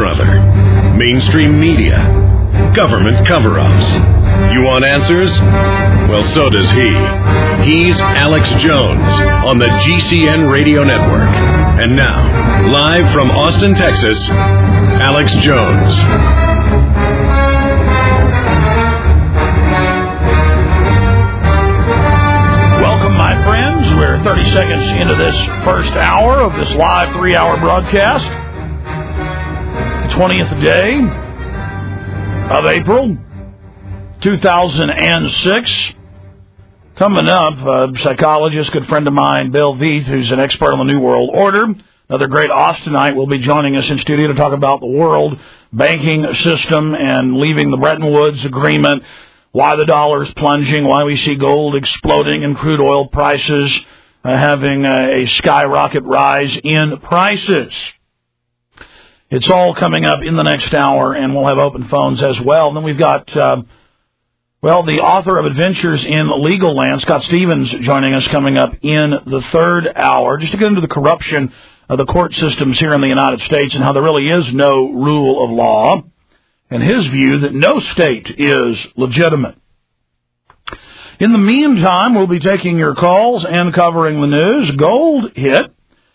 brother. Mainstream media. Government cover-ups. You want answers? Well, so does he. He's Alex Jones on the GCN Radio Network. And now, live from Austin, Texas, Alex Jones. Welcome, my friends. We're 30 seconds into this first hour of this live 3-hour broadcast. 20th day of April, 2006. Coming up, a psychologist, good friend of mine, Bill Veith, who's an expert on the New World Order. Another great Austinite will be joining us in studio to talk about the world banking system and leaving the Bretton Woods Agreement, why the dollar is plunging, why we see gold exploding and crude oil prices having a skyrocket rise in prices. It's all coming up in the next hour, and we'll have open phones as well. And then we've got, the author of Adventures in Legal Land, Scott Stevens, joining us coming up in the third hour, just to get into the corruption of the court systems here in the United States and how there really is no rule of law, and his view that no state is legitimate. In the meantime, we'll be taking your calls and covering the news. Gold hit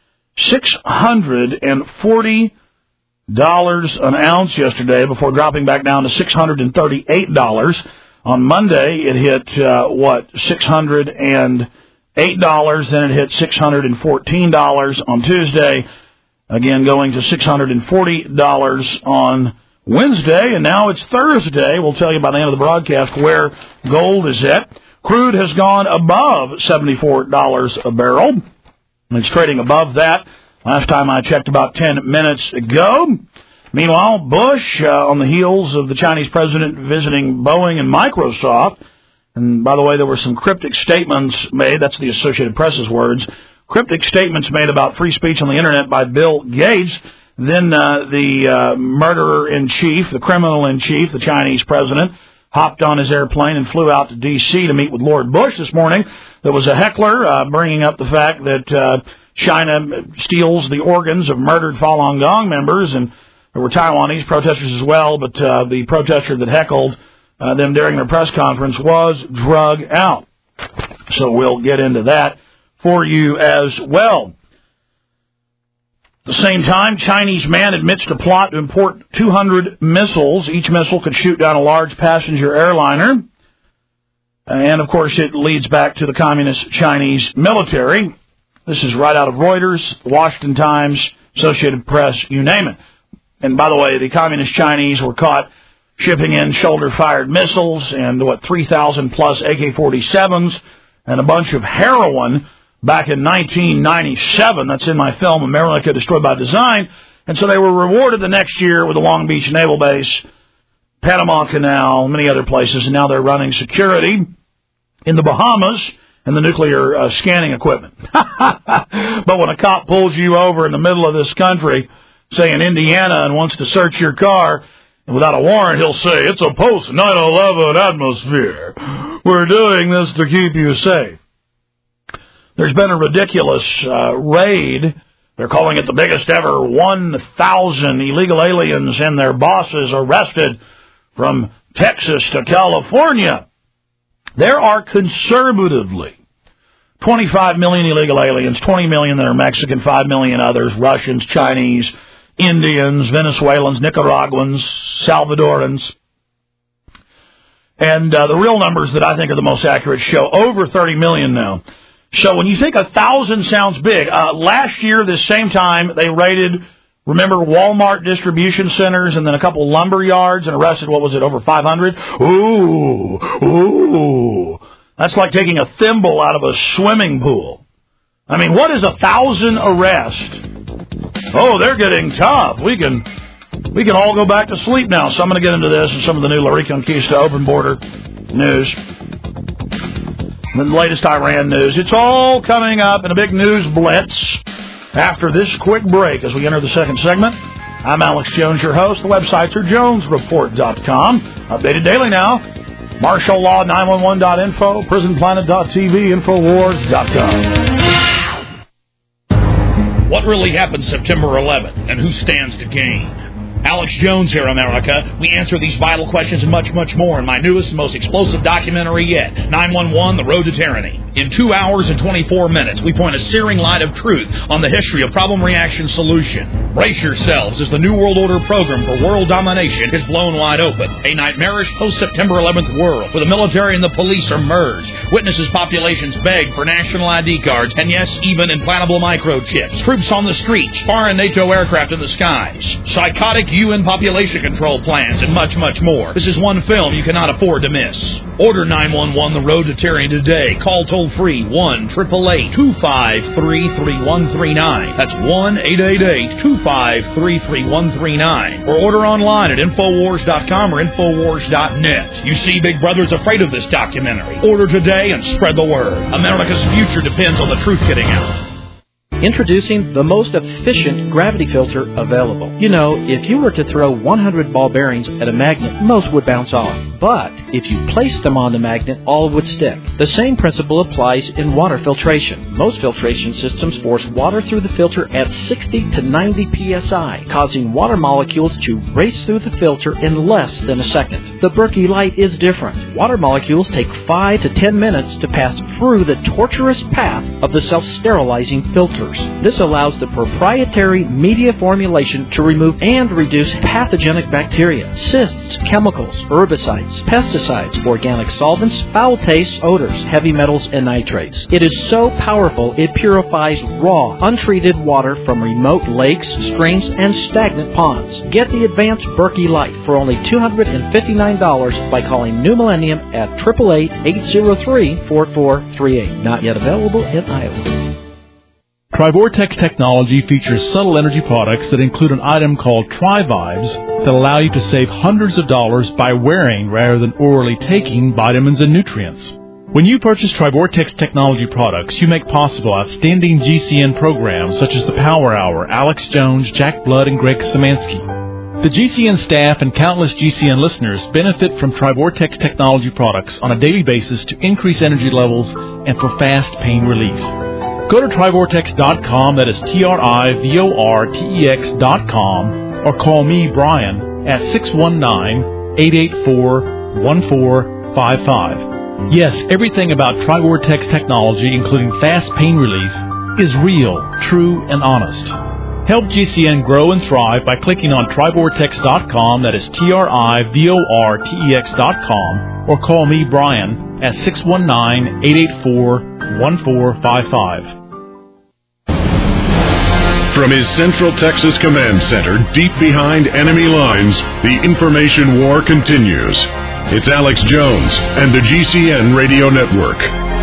$640 an ounce yesterday before dropping back down to $638. On Monday, it hit, $608, then it hit $614 on Tuesday, again going to $640 on Wednesday, and now it's Thursday. We'll tell you by the end of the broadcast where gold is at. Crude has gone above $74 a barrel, and it's trading above that. Last time I checked about 10 minutes ago. Meanwhile, Bush, on the heels of the Chinese president visiting Boeing and Microsoft, and by the way, there were some cryptic statements made, that's the Associated Press's words, cryptic statements made about free speech on the Internet by Bill Gates. Then the murderer-in-chief, the criminal-in-chief, the Chinese president, hopped on his airplane and flew out to D.C. to meet with Lord Bush this morning. There was a heckler bringing up the fact that China steals the organs of murdered Falun Gong members, and there were Taiwanese protesters as well, but the protester that heckled them during their press conference was drug out. So we'll get into that for you as well. At the same time, Chinese man admits to plot to import 200 missiles. Each missile could shoot down a large passenger airliner. And, of course, it leads back to the communist Chinese military. This is right out of Reuters, the Washington Times, Associated Press, you name it. And, by the way, the communist Chinese were caught shipping in shoulder-fired missiles and, 3,000-plus AK-47s and a bunch of heroin back in 1997. That's in my film, America Destroyed by Design. And so they were rewarded the next year with the Long Beach Naval Base, Panama Canal, many other places, and now they're running security in the Bahamas and the nuclear scanning equipment. But when a cop pulls you over in the middle of this country, say in Indiana, and wants to search your car, and without a warrant, he'll say, it's a post-9/11 atmosphere. We're doing this to keep you safe. There's been a ridiculous raid. They're calling it the biggest ever. 1,000 illegal aliens and their bosses arrested from Texas to California. There are conservatively 25 million illegal aliens, 20 million that are Mexican, 5 million others, Russians, Chinese, Indians, Venezuelans, Nicaraguans, Salvadorans. And the real numbers that I think are the most accurate show over 30 million now. So when you think 1,000 sounds big, last year, this same time, they raided, remember, Walmart distribution centers and then a couple lumber yards and arrested, over 500? Ooh. That's like taking a thimble out of a swimming pool. I mean, what is 1,000 arrests? Oh, they're getting tough. We can all go back to sleep now. So I'm going to get into this and some of the new La Reconquista open border news. The latest Iran news. It's all coming up in a big news blitz after this quick break as we enter the second segment. I'm Alex Jones, your host. The websites are jonesreport.com. Updated daily now. MartialLaw911.info, PrisonPlanet.tv, Infowars.com. What really happened September 11th and who stands to gain? Alex Jones here, America. We answer these vital questions and much, much more in my newest and most explosive documentary yet, 911, The Road to Tyranny. In 2 hours and 24 minutes, we point a searing light of truth on the history of problem-reaction-solution. Brace yourselves as the New World Order program for world domination is blown wide open. A nightmarish post-September 11th world where the military and the police are merged. Witnesses populations beg for national ID cards and, yes, even implantable microchips. Troops on the streets, foreign NATO aircraft in the skies. Psychotic UN population control plans, and much, much more. This is one film you cannot afford to miss. Order 911 The Road to Tyranny today. Call toll-free 1-888-253-3139. That's 1-888-253-3139. Or order online at Infowars.com or Infowars.net. You see, Big Brother's afraid of this documentary. Order today and spread the word. America's future depends on the truth getting out. Introducing the most efficient gravity filter available. You know, if you were to throw 100 ball bearings at a magnet, most would bounce off. But if you place them on the magnet, all would stick. The same principle applies in water filtration. Most filtration systems force water through the filter at 60 to 90 psi, causing water molecules to race through the filter in less than a second. The Berkey Light is different. Water molecules take 5 to 10 minutes to pass through the tortuous path of the self-sterilizing filter. This allows the proprietary media formulation to remove and reduce pathogenic bacteria, cysts, chemicals, herbicides, pesticides, organic solvents, foul tastes, odors, heavy metals, and nitrates. It is so powerful it purifies raw, untreated water from remote lakes, streams, and stagnant ponds. Get the advanced Berkey Light for only $259 by calling New Millennium at 888-803-4438. Not yet available in Iowa. Trivortex technology features subtle energy products that include an item called Tri-Vibes that allow you to save hundreds of dollars by wearing rather than orally taking vitamins and nutrients. When you purchase Trivortex technology products, you make possible outstanding GCN programs such as the Power Hour, Alex Jones, Jack Blood, and Greg Szymanski. The GCN staff and countless GCN listeners benefit from Trivortex technology products on a daily basis to increase energy levels and for fast pain relief. Go to Trivortex.com, that is Trivortex.com, or call me, Brian, at 619-884-1455. Yes, everything about Trivortex technology, including fast pain relief, is real, true, and honest. Help GCN grow and thrive by clicking on Trivortex.com, that is Trivortex.com, or call me, Brian, at 619-884-1455. From his Central Texas Command Center, deep behind enemy lines, the information war continues. It's Alex Jones and the GCN Radio Network.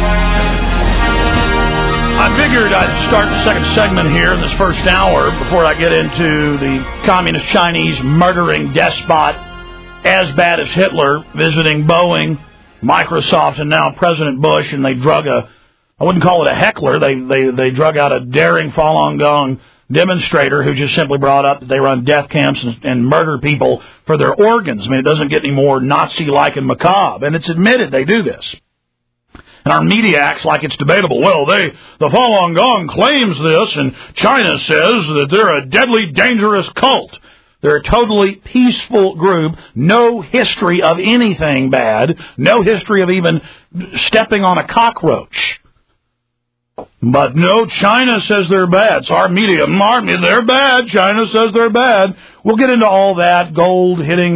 I figured I'd start the second segment here in this first hour before I get into the communist Chinese murdering despot as bad as Hitler visiting Boeing, Microsoft, and now President Bush, and they drug I wouldn't call it a heckler, they drug out a daring Falun Gong demonstrator who just simply brought up that they run death camps and murder people for their organs. I mean, it doesn't get any more Nazi-like and macabre, and it's admitted they do this. And our media acts like it's debatable. Well, the Falun Gong claims this, and China says that they're a deadly, dangerous cult. They're a totally peaceful group, no history of anything bad, no history of even stepping on a cockroach. But no, China says they're bad. So our media, they're bad. China says they're bad. We'll get into all that. Gold hitting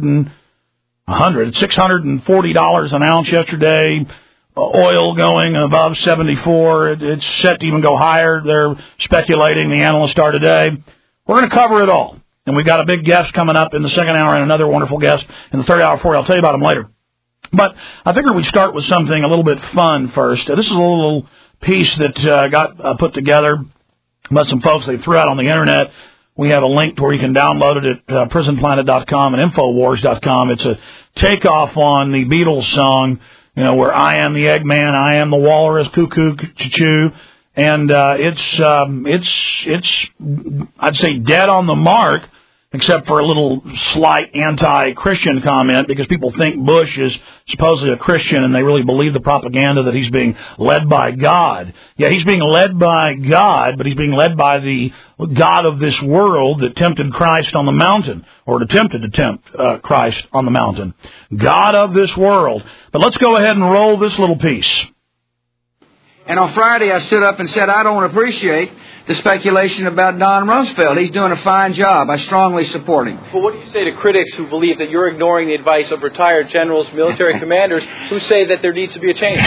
$640 an ounce yesterday. Oil going above 74. It's set to even go higher. They're speculating. The analysts are today. We're going to cover it all. And we've got a big guest coming up in the second hour and another wonderful guest in the third hour for you. I'll tell you about him later. But I figured we'd start with something a little bit fun first. This is a little piece that got put together by some folks they threw out on the Internet. We have a link to where you can download it at prisonplanet.com and Infowars.com. It's a takeoff on the Beatles song, you know, where I am the Eggman, I am the Walrus, cuckoo, choo-choo. And it's I'd say dead on the mark except for a little slight anti-Christian comment because people think Bush is supposedly a Christian and they really believe the propaganda that he's being led by God. Yeah, he's being led by God, but he's being led by the God of this world that tempted Christ on the mountain, or attempted to tempt Christ on the mountain. God of this world. But let's go ahead and roll this little piece. And on Friday I stood up and said, I don't appreciate the speculation about Don Rumsfeld. He's doing a fine job. I strongly support him. Well, what do you say to critics who believe that you're ignoring the advice of retired generals, military commanders, who say that there needs to be a change?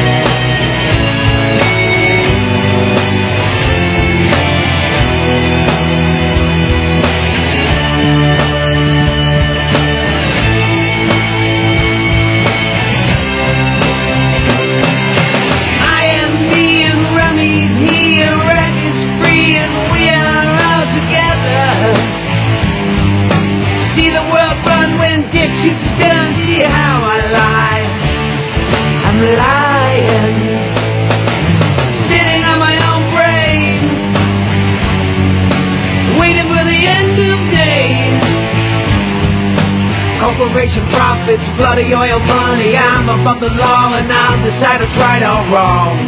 Profits, bloody oil money. I'm above the law and I'll decide it's right or wrong.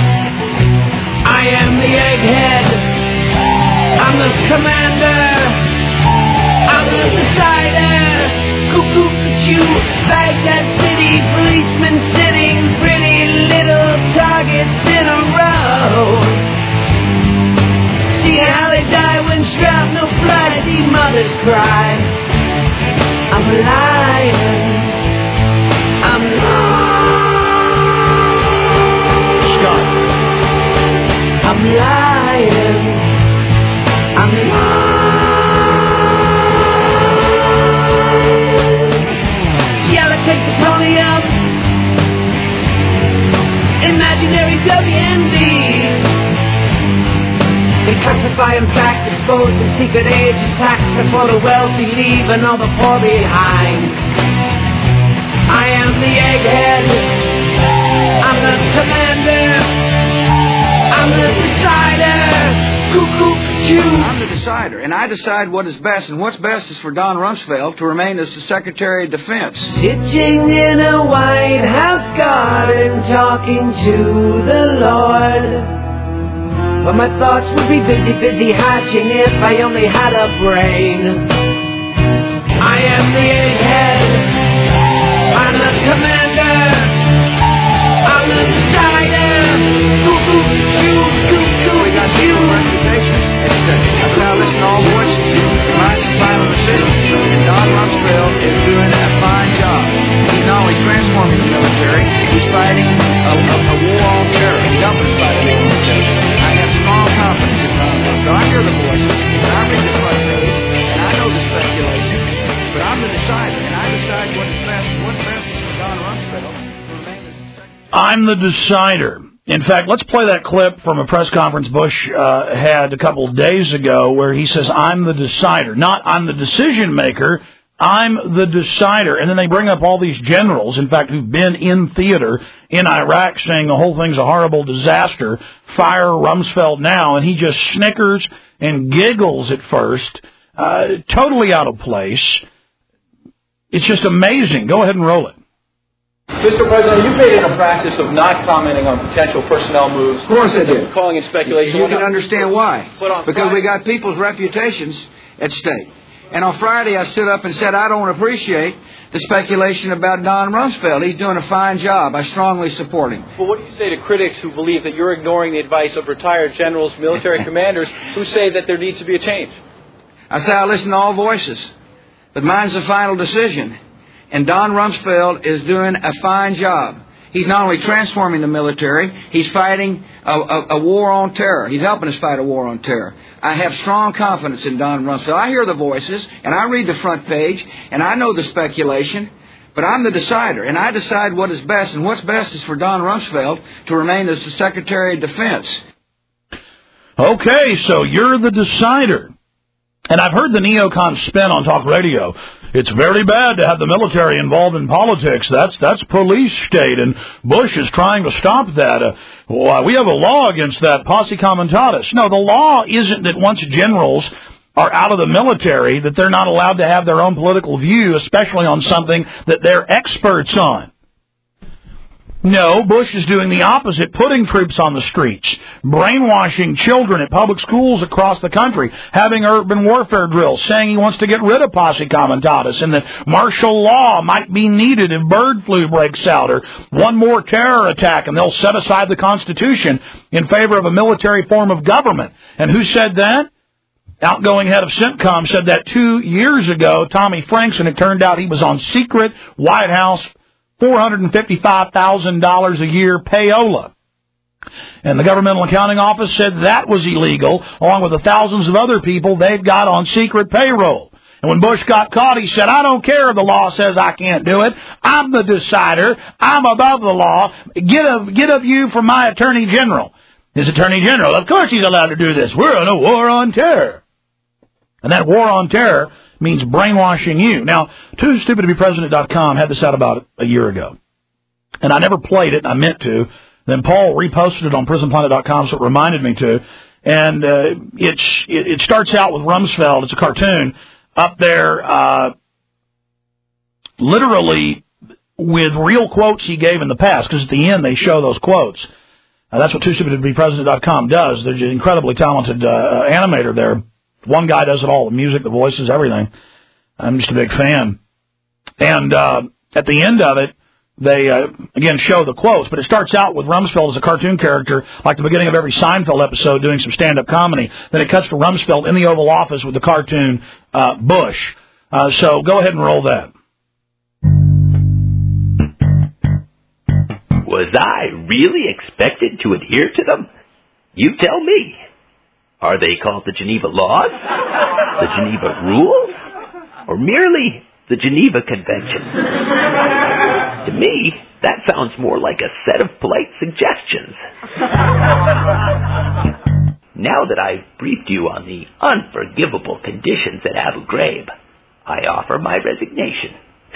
I am the egghead. I'm the commander. I'm the decider. Cuckoo, cuckoo, Baghdad City, policemen sitting pretty little targets in a row. See how they die when shrapnel flies, see mothers cry. I'm a lion. I'm Scott. I'm lying. I'm lying. Yellow, take the pony up. Imaginary WMD. Declassifying facts, exposing secret agents, tax before the wealthy leave and all the poor behind. I am the egghead. I'm the commander. I'm the decider. Cuckoo, choo. I'm the decider, and I decide what is best, and what's best is for Don Rumsfeld to remain as the Secretary of Defense. Sitting in a White House garden talking to the Lord. But my thoughts would be busy hatching if I only had a brain. I am the egghead. I'm the commander. I'm the decider. We got two reputations at stake. I shall listen to all voices. Mine's the final decision. And Don Rumsfeld is doing a fine job. He's not only transforming the military, he's fighting a war on terror. He's helping us fight a war on terror. I have strong confidence in Don Rumsfeld. I hear the voices, and I read the front page, and I know the speculation, but I'm the decider, and I decide what is best. What's best is for Don Rumsfeld to remain as the Secretary. I'm the decider. In fact, let's play that clip from a press conference Bush had a couple of days ago where he says, I'm the decider. Not I'm the decision maker, I'm the decider. And then they bring up all these generals, in fact, who've been in theater in Iraq saying the whole thing's a horrible disaster. Fire Rumsfeld now. And he just snickers and giggles at first. Totally out of place. It's just amazing. Go ahead and roll it. Mr. President, you've made it a practice of not commenting on potential personnel moves. Of course I did. Calling it speculation. You can understand why. Because Friday, we got people's reputations at stake. And on Friday I stood up and said, I don't appreciate the speculation about Don Rumsfeld. He's doing a fine job. I strongly support him. Well, what do you say to critics who believe that you're ignoring the advice of retired generals, military commanders, who say that there needs to be a change? I say I listen to all voices, but mine's the final decision. And Don Rumsfeld is doing a fine job. He's not only transforming the military, he's fighting a war on terror. He's helping us fight a war on terror. I have strong confidence in Don Rumsfeld. I hear the voices, and I read the front page, and I know the speculation, but I'm the decider, and I decide what is best, and what's best is for Don Rumsfeld to remain as the Secretary of Defense. Okay, so you're the decider. And I've heard the neocon spin on talk radio. It's very bad to have the military involved in politics. That's police state, and Bush is trying to stop that. We have a law against that, posse comitatus. No, the law isn't that once generals are out of the military that they're not allowed to have their own political view, especially on something that they're experts on. No, Bush is doing the opposite, putting troops on the streets, brainwashing children at public schools across the country, having urban warfare drills, saying he wants to get rid of posse comitatus and that martial law might be needed if bird flu breaks out or one more terror attack, and they'll set aside the Constitution in favor of a military form of government. And who said that? Outgoing head of CENTCOM said that 2 years ago, Tommy Franks, and it turned out he was on secret White House $455,000 a year payola. And the Governmental Accounting Office said that was illegal, along with the thousands of other people they've got on secret payroll. And when Bush got caught, he said, I don't care if the law says I can't do it. I'm the decider. I'm above the law. Get a view from my Attorney General. His Attorney General, of course he's allowed to do this. We're in a war on terror. And that war on terror means brainwashing you. Now, TooStupidToBePresident.com had this out about a year ago. And I never played it, and I meant to. Then Paul reposted it on PrisonPlanet.com, so it reminded me to. And it starts out with Rumsfeld. It's a cartoon up there, literally with real quotes he gave in the past, because at the end they show those quotes. That's what TooStupidToBePresident.com does. There's an incredibly talented animator there. One guy does it all, the music, the voices, everything. I'm just a big fan. And at the end of it, they, again, show the quotes, but it starts out with Rumsfeld as a cartoon character, like the beginning of every Seinfeld episode, doing some stand-up comedy. Then it cuts to Rumsfeld in the Oval Office with the cartoon Bush. So go ahead and roll that. Was I really expected to adhere to them? You tell me. Are they called the Geneva Laws, the Geneva Rules, or merely the Geneva Convention? To me, that sounds more like a set of polite suggestions. Now that I've briefed you on the unforgivable conditions at Abu Ghraib, I offer my resignation.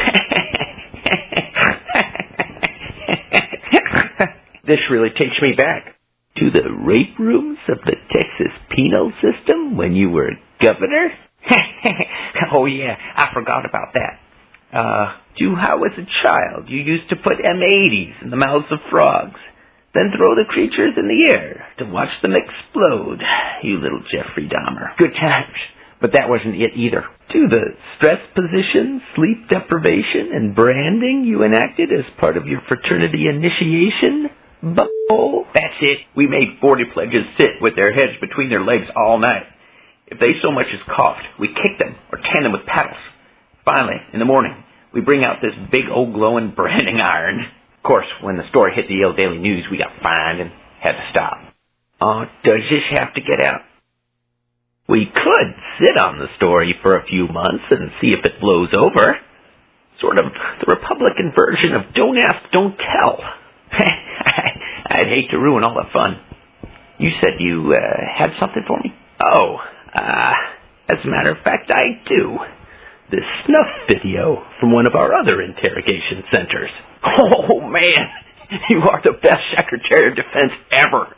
This really takes me back. To the rape rooms of the Texas penal system when you were governor? Oh, yeah, I forgot about that. To how as a child you used to put M80s in the mouths of frogs, then throw the creatures in the air to watch them explode, you little Jeffrey Dahmer. Good times, but that wasn't it either. To the stress position, sleep deprivation, and branding you enacted as part of your fraternity initiation? Butthole. That's it. We made 40 pledges sit with their heads between their legs all night. If they so much as coughed, we kicked them or tan them with paddles. Finally, in the morning, we bring out this big old glowing branding iron. Of course, when the story hit the Yale Daily News, we got fined and had to stop. Oh, does this have to get out? We could sit on the story for a few months and see if it blows over. Sort of the Republican version of don't ask, don't tell. I'd hate to ruin all the fun. You said you had something for me? Oh, as a matter of fact, I do. This snuff video from one of our other interrogation centers. Oh, man, you are the best Secretary of Defense ever.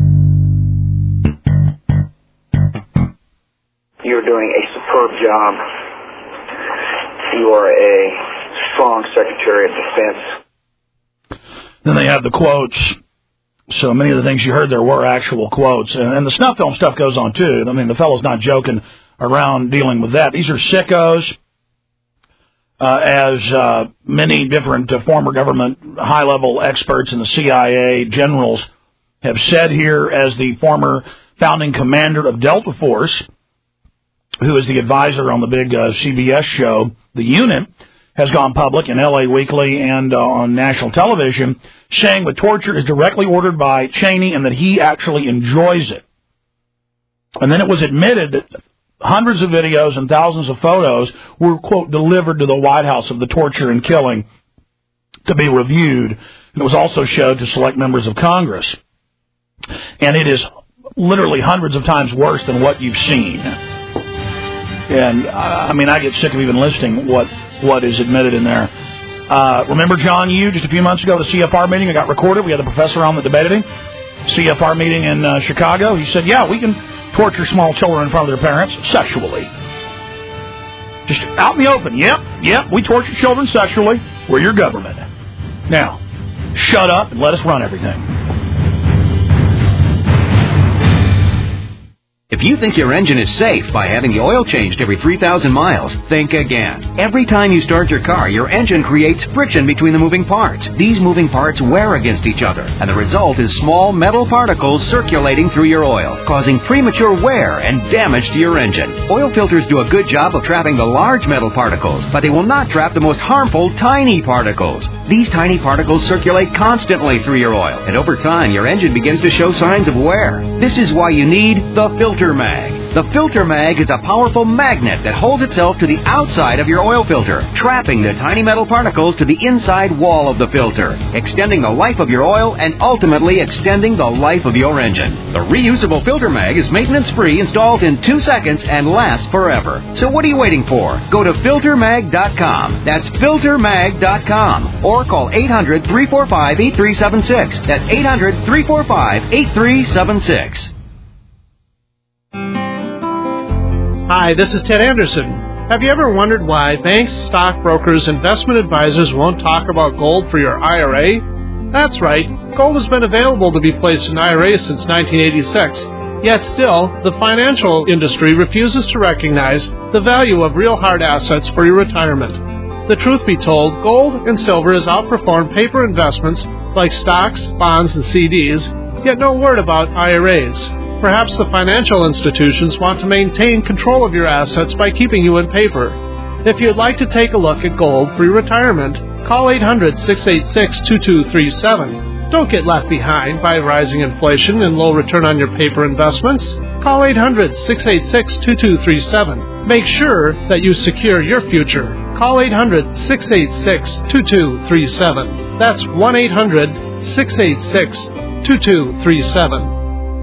You're doing a superb job. You are a strong Secretary of Defense. Then they have the quotes. So many of the things you heard there were actual quotes. And the snuff film stuff goes on, too. I mean, the fellow's not joking around dealing with that. These are sickos, as many different former government high-level experts in the CIA, generals, have said here, as the former founding commander of Delta Force, who is the advisor on the big CBS show, The Unit, has gone public in L.A. Weekly and on national television, saying the torture is directly ordered by Cheney and that he actually enjoys it. And then it was admitted that hundreds of videos and thousands of photos were, quote, delivered to the White House of the torture and killing to be reviewed. And it was also showed to select members of Congress. And it is literally hundreds of times worse than what you've seen. And, I mean, I get sick of even listing what is admitted in there. Remember John Yoo just a few months ago, the CFR meeting? It got recorded. We had the professor on that debated him. CFR meeting in Chicago. He said, yeah, we can torture small children in front of their parents sexually. Just out in the open. Yep, we torture children sexually. We're your government. Now, shut up and let us run everything. If you think your engine is safe by having the oil changed every 3,000 miles, think again. Every time you start your car, your engine creates friction between the moving parts. These moving parts wear against each other, and the result is small metal particles circulating through your oil, causing premature wear and damage to your engine. Oil filters do a good job of trapping the large metal particles, but they will not trap the most harmful tiny particles. These tiny particles circulate constantly through your oil, and over time, your engine begins to show signs of wear. This is why you need the Filter Mag. The Filter Mag is a powerful magnet that holds itself to the outside of your oil filter, trapping the tiny metal particles to the inside wall of the filter, extending the life of your oil and ultimately extending the life of your engine. The reusable Filter Mag is maintenance-free, installs in 2 seconds, and lasts forever. So what are you waiting for? Go to FilterMag.com. That's FilterMag.com. Or call 800-345-8376. That's 800-345-8376. Hi, this is Ted Anderson. Have you ever wondered why banks, stockbrokers, investment advisors won't talk about gold for your IRA? That's right. Gold has been available to be placed in IRAs since 1986. Yet still, the financial industry refuses to recognize the value of real hard assets for your retirement. The truth be told, gold and silver has outperformed paper investments like stocks, bonds, and CDs, yet no word about IRAs. Perhaps the financial institutions want to maintain control of your assets by keeping you in paper. If you'd like to take a look at gold for your retirement, call 800-686-2237. Don't get left behind by rising inflation and low return on your paper investments. Call 800-686-2237. Make sure that you secure your future. Call 800-686-2237. That's 1-800-686-2237.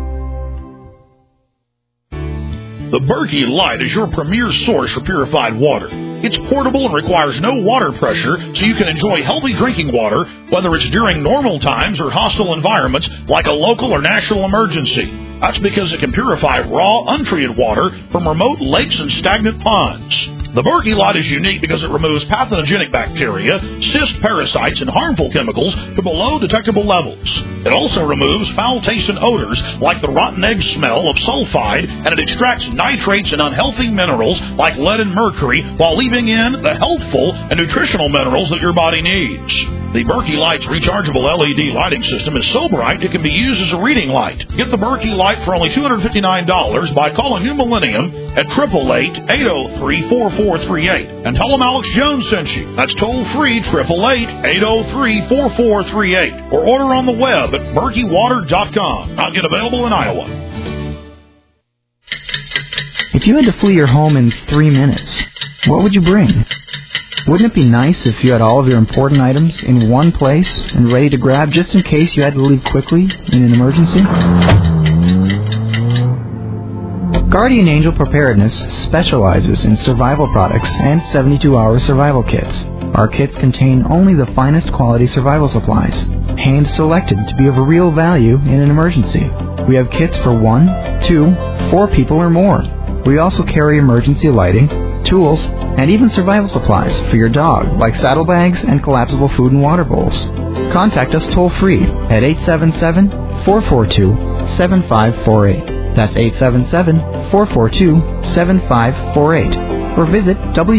The Berkey Light is your premier source for purified water. It's portable and requires no water pressure, so you can enjoy healthy drinking water, whether it's during normal times or hostile environments like a local or national emergency. That's because it can purify raw, untreated water from remote lakes and stagnant ponds. The Berkey Light is unique because it removes pathogenic bacteria, cyst parasites, and harmful chemicals to below detectable levels. It also removes foul-tasting odors like the rotten egg smell of sulfide, and it extracts nitrates and unhealthy minerals like lead and mercury while leaving in the healthful and nutritional minerals that your body needs. The Berkey Light's rechargeable LED lighting system is so bright it can be used as a reading light. Get the Berkey Light for only $259 by calling New Millennium at 888-803-4438 and tell them Alex Jones sent you. That's toll-free 888-803-4438 or order on the web at BerkeyWater.com. Not yet available in Iowa. If you had to flee your home in 3 minutes, what would you bring? Wouldn't it be nice if you had all of your important items in one place and ready to grab just in case you had to leave quickly in an emergency? Guardian Angel Preparedness specializes in survival products and 72-hour survival kits. Our kits contain only the finest quality survival supplies, hand-selected to be of real value in an emergency. We have kits for 1, 2, 4 people or more. We also carry emergency lighting, tools, and even survival supplies for your dog, like saddlebags and collapsible food and water bowls. Contact us toll-free at 877-442-7548. That's 877-442-7548. Or visit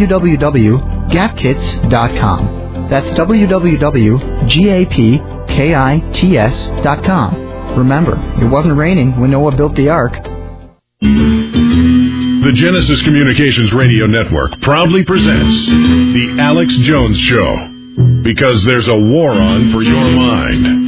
www.gapkits.com. That's www.gapkits.com. Remember, it wasn't raining when Noah built the ark. The Genesis Communications Radio Network proudly presents The Alex Jones Show, because there's a war on for your mind.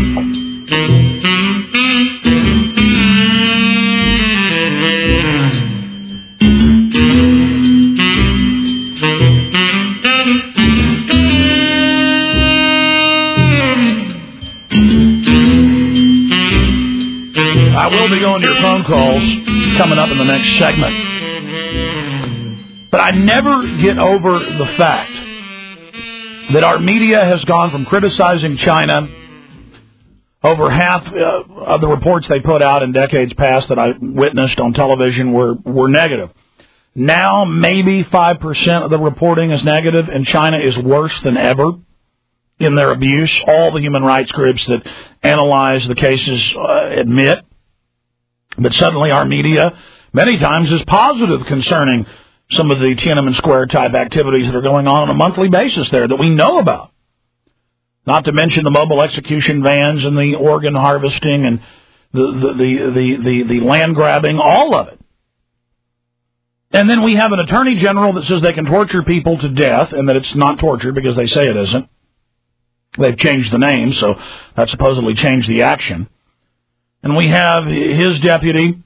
I will be going to your phone calls coming up in the next segment. But I never get over the fact that our media has gone from criticizing China Over half of the reports they put out in decades past that I witnessed on television were negative. Now, maybe 5% of the reporting is negative, and China is worse than ever in their abuse. All the human rights groups that analyze the cases admit. But suddenly our media, many times, is positive concerning some of the Tiananmen Square type activities that are going on a monthly basis there that we know about. Not to mention the mobile execution vans and the organ harvesting and the land grabbing, all of it. And then we have an attorney general that says they can torture people to death and that it's not torture because they say it isn't. They've changed the name, so that supposedly changed the action. And we have his deputy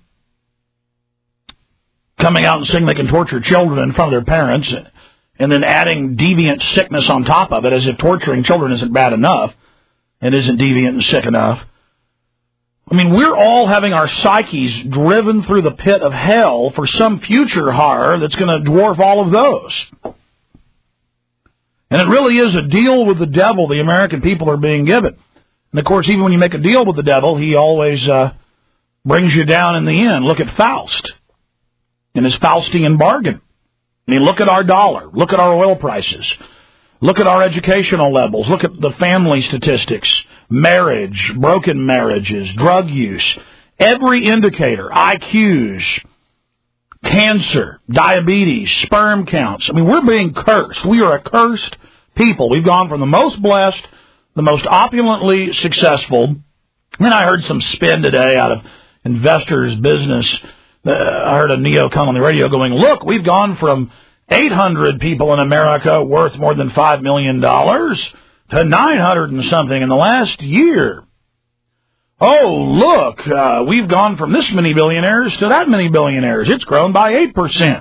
coming out and saying they can torture children in front of their parents and then adding deviant sickness on top of it as if torturing children isn't bad enough and isn't deviant and sick enough. I mean, we're all having our psyches driven through the pit of hell for some future horror that's going to dwarf all of those. And it really is a deal with the devil the American people are being given. And, of course, even when you make a deal with the devil, he always brings you down in the end. Look at Faust and his Faustian bargain. I mean, look at our dollar. Look at our oil prices. Look at our educational levels. Look at the family statistics, marriage, broken marriages, drug use. Every indicator, IQs, cancer, diabetes, sperm counts. I mean, we're being cursed. We are a cursed people. We've gone from the most blessed, the most opulently successful. Then I heard some spin today out of Investors Business. I heard a neo come on the radio going, look, we've gone from 800 people in America worth more than $5 million to 900 and something in the last year. Oh, look, we've gone from this many billionaires to that many billionaires. It's grown by 8%.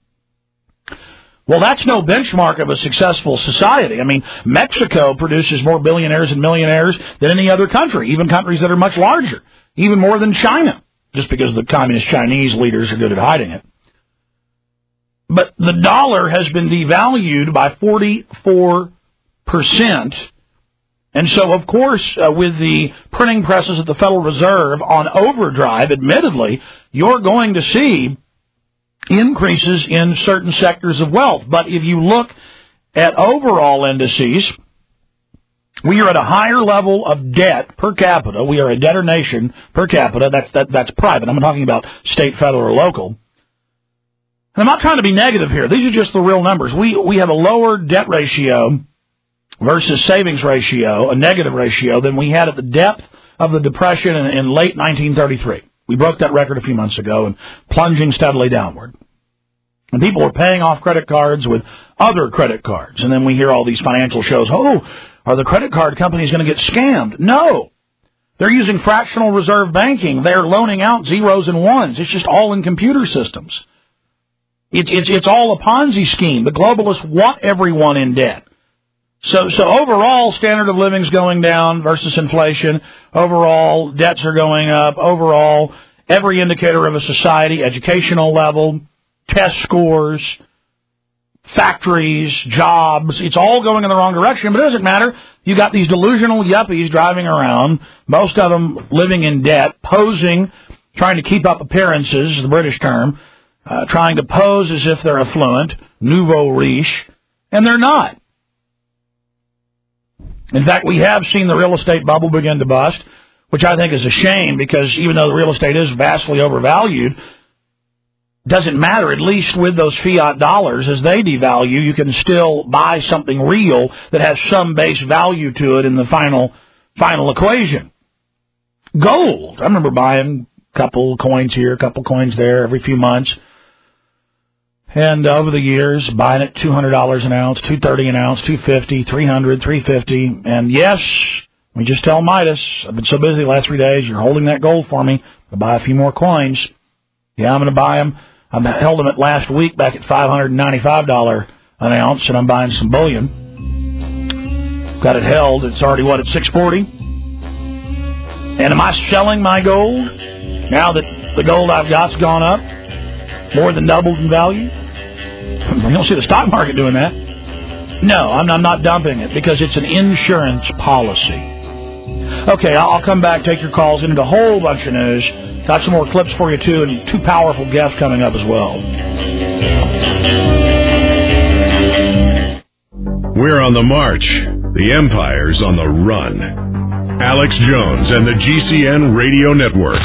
Well, that's no benchmark of a successful society. I mean, Mexico produces more billionaires and millionaires than any other country, even countries that are much larger, even more than China, just because the communist Chinese leaders are good at hiding it. But the dollar has been devalued by 44%. And so, of course, with the printing presses at the Federal Reserve on overdrive, admittedly, you're going to see increases in certain sectors of wealth. But if you look at overall indices, we are at a higher level of debt per capita. We are a debtor nation per capita. That's private. I'm talking about state, federal, or local. And I'm not trying to be negative here. These are just the real numbers. We have a lower debt ratio versus savings ratio, a negative ratio, than we had at the depth of the Depression in late 1933. We broke that record a few months ago and plunging steadily downward. And people are paying off credit cards with other credit cards. And then we hear all these financial shows, oh, are the credit card companies going to get scammed? No. They're using fractional reserve banking. They're loaning out zeros and ones. It's just all in computer systems. It's all a Ponzi scheme. The globalists want everyone in debt. So overall, standard of living is going down versus inflation. Overall, debts are going up. Overall, every indicator of a society, educational level, test scores, factories, jobs, it's all going in the wrong direction, but it doesn't matter. You got these delusional yuppies driving around, most of them living in debt, posing, trying to keep up appearances, is the British term, trying to pose as if they're affluent, nouveau riche, and they're not. In fact, we have seen the real estate bubble begin to bust, which I think is a shame because even though the real estate is vastly overvalued, doesn't matter. At least with those fiat dollars, as they devalue, you can still buy something real that has some base value to it in the final equation. Gold. I remember buying a couple coins here, a couple coins there every few months. And over the years, buying it $200 an ounce, $230 an ounce, $250, $300, $350. And yes, we just tell Midas, I've been so busy the last 3 days, you're holding that gold for me. I'll buy a few more coins. Yeah, I'm going to buy them. I held them at last week back at $595 an ounce, and I'm buying some bullion. Got it held. It's already, at $640? And am I selling my gold now that the gold I've got's gone up? More than doubled in value? You don't see the stock market doing that. No, I'm not dumping it because it's an insurance policy. Okay, I'll come back, take your calls, into a whole bunch of news. Got some more clips for you, too, and two powerful guests coming up as well. We're on the march. The Empire's on the run. Alex Jones and the GCN Radio Network.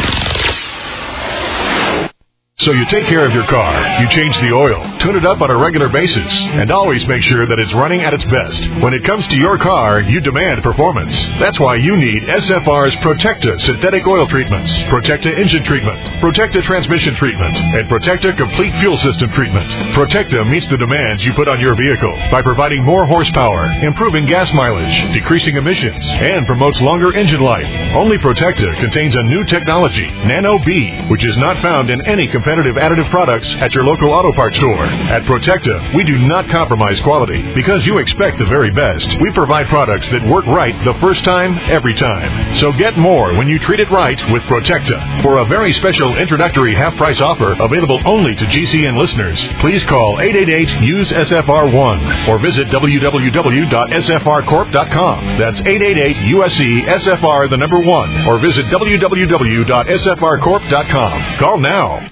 So you take care of your car, you change the oil, tune it up on a regular basis, and always make sure that it's running at its best. When it comes to your car, you demand performance. That's why you need SFR's Protecta synthetic oil treatments, Protecta engine treatment, Protecta transmission treatment, and Protecta complete fuel system treatment. Protecta meets the demands you put on your vehicle by providing more horsepower, improving gas mileage, decreasing emissions, and promotes longer engine life. Only Protecta contains a new technology, Nano B, which is not found in any competitive additive products at your local auto parts store. At Protecta, we do not compromise quality because you expect the very best. We provide products that work right the first time, every time. So get more when you treat it right with Protecta. For a very special introductory half-price offer available only to GCN listeners, please call 888-USE-SFR1 or visit www.sfrcorp.com. That's 888-USE-SFR1 or visit www.sfrcorp.com. Call now.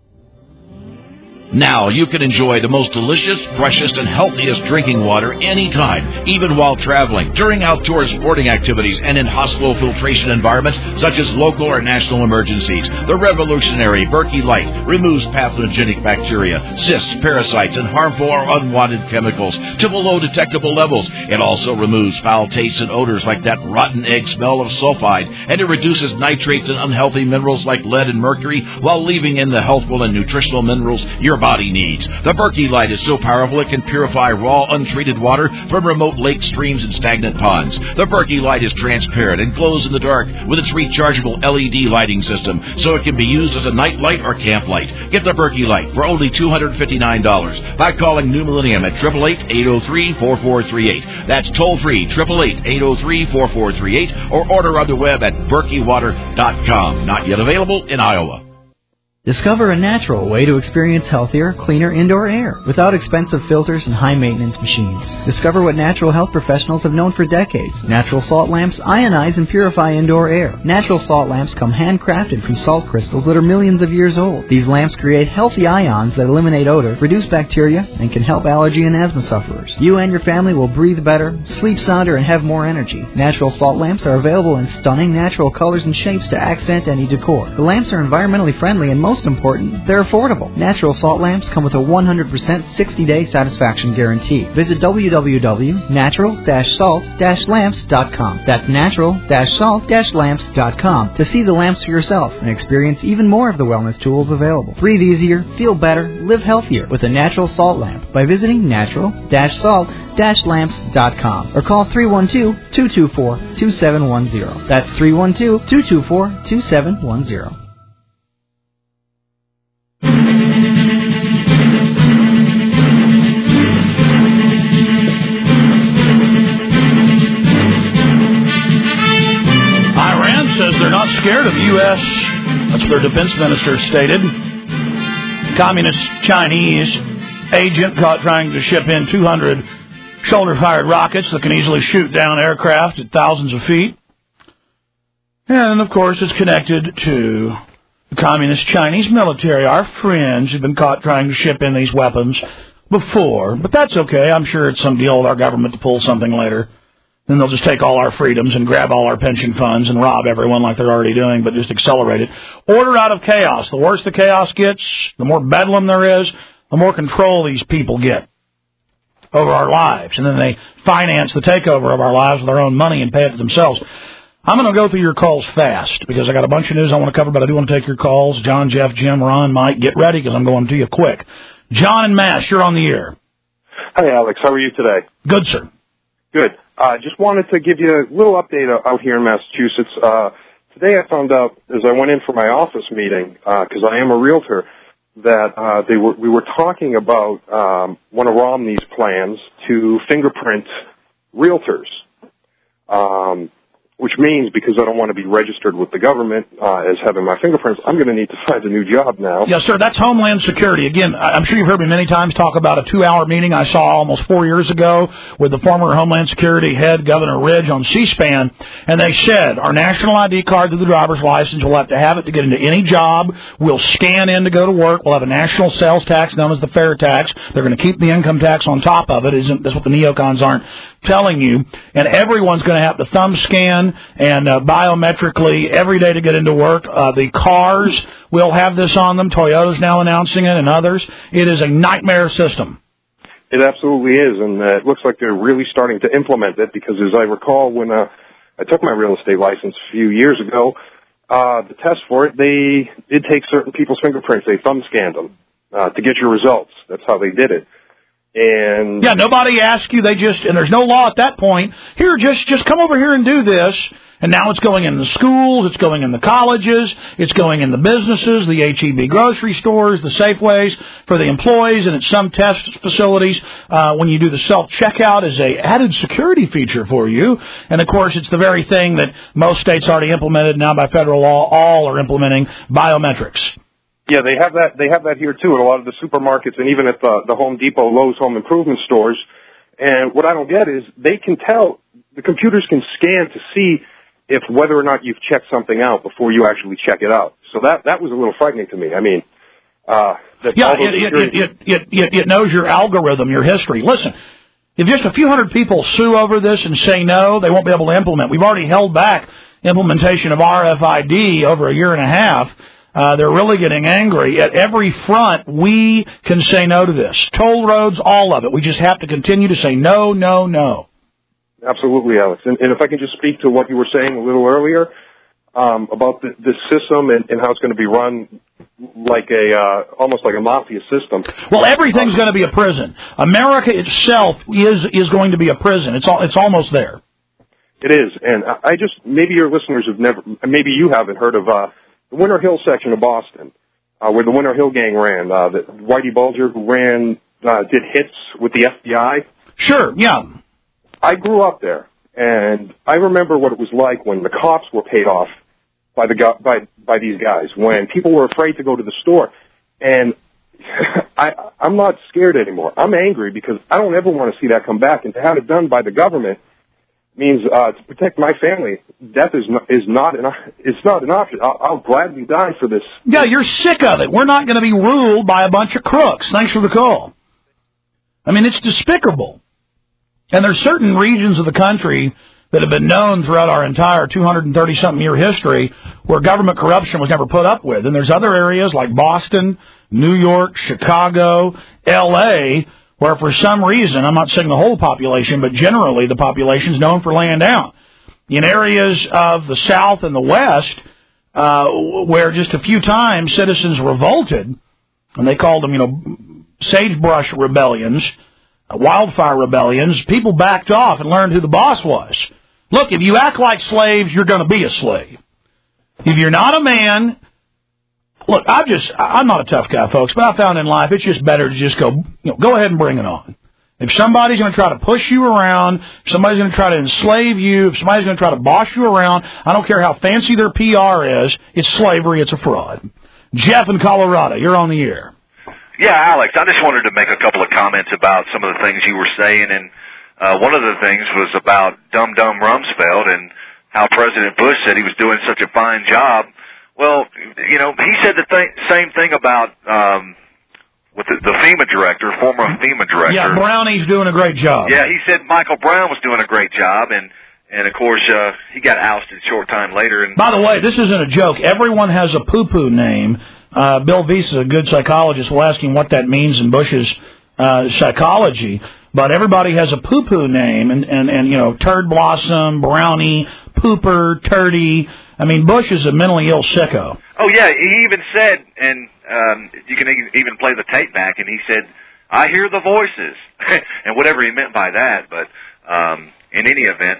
Now you can enjoy the most delicious, freshest, and healthiest drinking water anytime, even while traveling, during outdoor sporting activities, and in hospital filtration environments such as local or national emergencies. The revolutionary Berkey Light removes pathogenic bacteria, cysts, parasites, and harmful or unwanted chemicals to below detectable levels. It also removes foul tastes and odors like that rotten egg smell of sulfide, and it reduces nitrates and unhealthy minerals like lead and mercury while leaving in the healthful and nutritional minerals your body needs. The Berkey Light is so powerful it can purify raw, untreated water from remote lakes, streams, and stagnant ponds. The Berkey Light is transparent and glows in the dark with its rechargeable LED lighting system, so it can be used as a night light or camp light. Get the Berkey Light for only $259 by calling New Millennium at 888-803-4438. That's toll-free, 888-803-4438, or order on the web at berkeywater.com. Not yet available in Iowa. Discover a natural way to experience healthier, cleaner indoor air without expensive filters and high-maintenance machines. Discover what natural health professionals have known for decades. Natural salt lamps ionize and purify indoor air. Natural salt lamps come handcrafted from salt crystals that are millions of years old. These lamps create healthy ions that eliminate odor, reduce bacteria, and can help allergy and asthma sufferers. You and your family will breathe better, sleep sounder, and have more energy. Natural salt lamps are available in stunning natural colors and shapes to accent any decor. The lamps are environmentally friendly and most important, they're affordable. Natural salt lamps come with a 100% 60-day satisfaction guarantee. Visit www.natural-salt-lamps.com. That's natural-salt-lamps.com to see the lamps for yourself and experience even more of the wellness tools available. Breathe easier, feel better, live healthier with a natural salt lamp by visiting natural-salt-lamps.com or call 312-224-2710. That's 312-224-2710. Iran says they're not scared of the U.S. That's what their defense minister stated. Communist Chinese agent caught trying to ship in 200 shoulder-fired rockets that can easily shoot down aircraft at thousands of feet. And, of course, it's connected to the Communist Chinese military. Our friends have been caught trying to ship in these weapons before, but that's okay. I'm sure it's some deal with our government to pull something later. Then they'll just take all our freedoms and grab all our pension funds and rob everyone like they're already doing, but just accelerate it. Order out of chaos. The worse the chaos gets, the more bedlam there is, the more control these people get over our lives. And then they finance the takeover of our lives with their own money and pay it to themselves. I'm going to go through your calls fast because I got a bunch of news I want to cover, but I do want to take your calls. John, Jeff, Jim, Ron, Mike, get ready because I'm going to you quick. John and Mass, you're on the air. Hi, Alex. How are you today? Good, sir. Good. Just wanted to give you a little update out here in Massachusetts. Today I found out as I went in for my office meeting, because I am a realtor, that we were talking about one of Romney's plans to fingerprint realtors. which means because I don't want to be registered with the government as having my fingerprints, I'm going to need to find a new job now. Yes, sir. That's Homeland Security. Again, I'm sure you've heard me many times talk about a 2-hour meeting I saw almost 4 years ago with the former Homeland Security head, Governor Ridge, on C-SPAN, and they said our national ID card through the driver's license, we'll have to have it to get into any job. We'll scan in to go to work. We'll have a national sales tax known as the fair tax. They're going to keep the income tax on top of it. That's what the neocons aren't telling you. And everyone's going to have to thumb scan and biometrically every day to get into work. The cars will have this on them. Toyota's now announcing it, and others. It is a nightmare system. It absolutely is, and it looks like they're really starting to implement it, because as I recall, when I took my real estate license a few years ago, the test for it, they did take certain people's fingerprints. They thumb scanned them to get your results. That's how they did it. And yeah, nobody asked you. They just, and there's no law at that point. Here, just come over here and do this. And now it's going in the schools, it's going in the colleges, it's going in the businesses, the H-E-B grocery stores, the Safeways for the employees, and at some test facilities, when you do the self-checkout as a added security feature for you. And, of course, it's the very thing that most states already implemented. Now by federal law, all are implementing biometrics. Yeah, they have that here, too, at a lot of the supermarkets and even at the Home Depot, Lowe's home improvement stores. And what I don't get is they can tell, the computers can scan to see if whether or not you've checked something out before you actually check it out. So that was a little frightening to me. I mean, it knows your algorithm, your history. Listen, if just a few hundred people sue over this and say no, they won't be able to implement. We've already held back implementation of RFID over a year and a half. They're really getting angry. At every front, we can say no to this. Toll roads, all of it. We just have to continue to say no, no, no. Absolutely, Alex. And if I can just speak to what you were saying a little earlier about the system and how it's going to be run like almost like a mafia system. Well, everything's going to be a prison. America itself is going to be a prison. It's almost there. It is, and I just maybe your listeners maybe you haven't heard of the Winter Hill section of Boston, where the Winter Hill gang ran. Whitey Bulger, who did hits with the FBI. Sure, yeah. I grew up there, and I remember what it was like when the cops were paid off by these guys, when people were afraid to go to the store. And I'm not scared anymore. I'm angry because I don't ever want to see that come back. And to have it done by the government means to protect my family. Death is not an option. I'll gladly die for this. Yeah, you're sick of it. We're not going to be ruled by a bunch of crooks. Thanks for the call. I mean, it's despicable. And there's certain regions of the country that have been known throughout our entire 230-something year history where government corruption was never put up with. And there's other areas like Boston, New York, Chicago, L.A., where for some reason, I'm not saying the whole population, but generally the population is known for laying down. In areas of the South and the West, where just a few times citizens revolted, and they called them, sagebrush rebellions, wildfire rebellions, people backed off and learned who the boss was. Look, if you act like slaves, you're going to be a slave. If you're not a man, look, I'm not a tough guy, folks, but I found in life it's just better to just go ahead and bring it on. If somebody's going to try to push you around, if somebody's going to try to enslave you, if somebody's going to try to boss you around, I don't care how fancy their PR is, it's slavery, it's a fraud. Jeff in Colorado, you're on the air. Yeah, Alex, I just wanted to make a couple of comments about some of the things you were saying, and one of the things was about Dum Dum Rumsfeld and how President Bush said he was doing such a fine job. Well, he said the same thing about with the FEMA director, former FEMA director. Yeah, Brownie's doing a great job. Yeah, he said Michael Brown was doing a great job, and of course, he got ousted a short time later. And by the way, this isn't a joke. Everyone has a poo-poo name. Bill Weiss is a good psychologist. We'll ask him what that means in Bush's psychology. But everybody has a poo-poo name, and Turd Blossom, Brownie, Pooper, Turdy. I mean, Bush is a mentally ill sicko. Oh, yeah, he even said, and you can even play the tape back, and he said, I hear the voices, and whatever he meant by that. But in any event,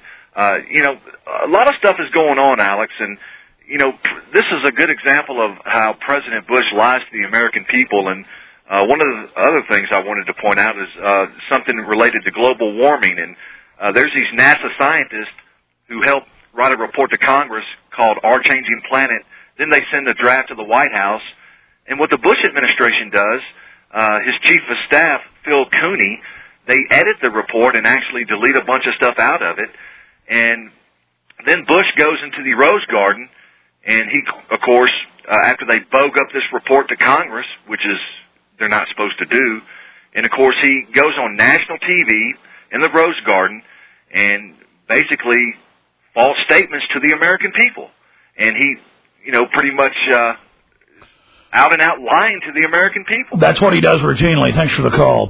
a lot of stuff is going on, Alex, and this is a good example of how President Bush lies to the American people. And one of the other things I wanted to point out is something related to global warming. And there's these NASA scientists who help write a report to Congress called Our Changing Planet. Then they send the draft to the White House. And what the Bush administration does, his chief of staff, Phil Cooney, they edit the report and actually delete a bunch of stuff out of it. And then Bush goes into the Rose Garden, and he, of course, after they bogue up this report to Congress, which is they're not supposed to do, and of course he goes on national TV in the Rose Garden and basically false statements to the American people. And he, pretty much out and out lying to the American people. That's what he does routinely. Thanks for the call.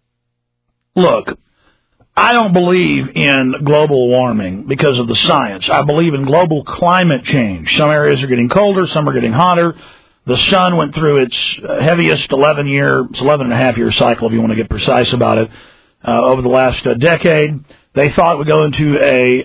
Look, I don't believe in global warming because of the science. I believe in global climate change. Some areas are getting colder, some are getting hotter. The sun went through its heaviest 11.5-year cycle, if you want to get precise about it, over the last decade. They thought it would go into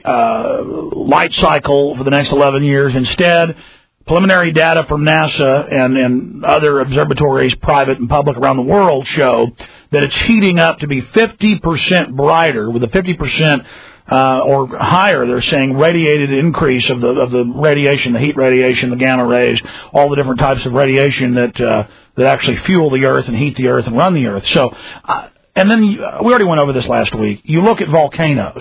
a light cycle for the next 11 years. Instead, preliminary data from NASA and other observatories, private and public around the world, show that it's heating up to be 50% brighter, with a 50% or higher, they're saying, radiated increase of the radiation, the heat radiation, the gamma rays, all the different types of radiation that actually fuel the Earth and heat the Earth and run the Earth. So, and then we already went over this last week. You look at volcanoes.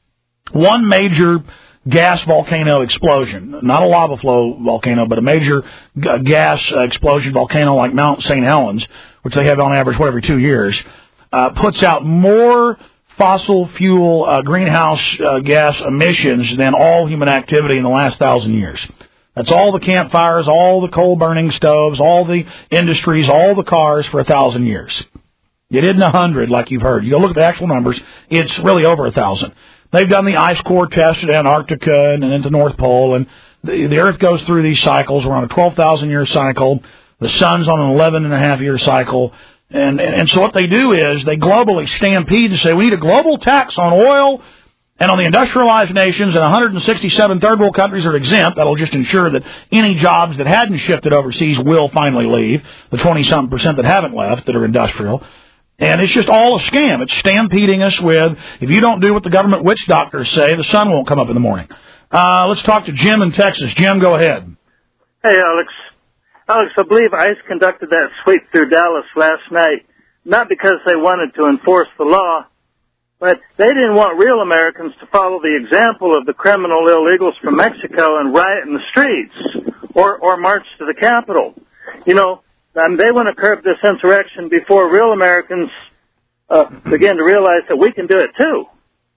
One major gas volcano explosion, not a lava flow volcano, but a major gas explosion volcano like Mount St. Helens, which they have on average, every 2 years, puts out more fossil fuel greenhouse gas emissions than all human activity in the last 1,000 years. That's all the campfires, all the coal-burning stoves, all the industries, all the cars for 1,000 years. It isn't 100 like you've heard. You go look at the actual numbers, it's really over 1,000. They've done the ice core test at Antarctica and into North Pole, and the Earth goes through these cycles. We're on a 12,000-year cycle. The sun's on an 11.5-year cycle. And so what they do is they globally stampede to say we need a global tax on oil and on the industrialized nations, and 167 third world countries are exempt. That'll just ensure that any jobs that hadn't shifted overseas will finally leave, the 20-something% that haven't left that are industrial. And it's just all a scam. It's stampeding us with, if you don't do what the government witch doctors say, the sun won't come up in the morning. Let's talk to Jim in Texas. Jim, go ahead. Hey, Alex. Alex, I believe ICE conducted that sweep through Dallas last night, not because they wanted to enforce the law, but they didn't want real Americans to follow the example of the criminal illegals from Mexico and riot in the streets or march to the Capitol. They want to curb this insurrection before real Americans begin to realize that we can do it too.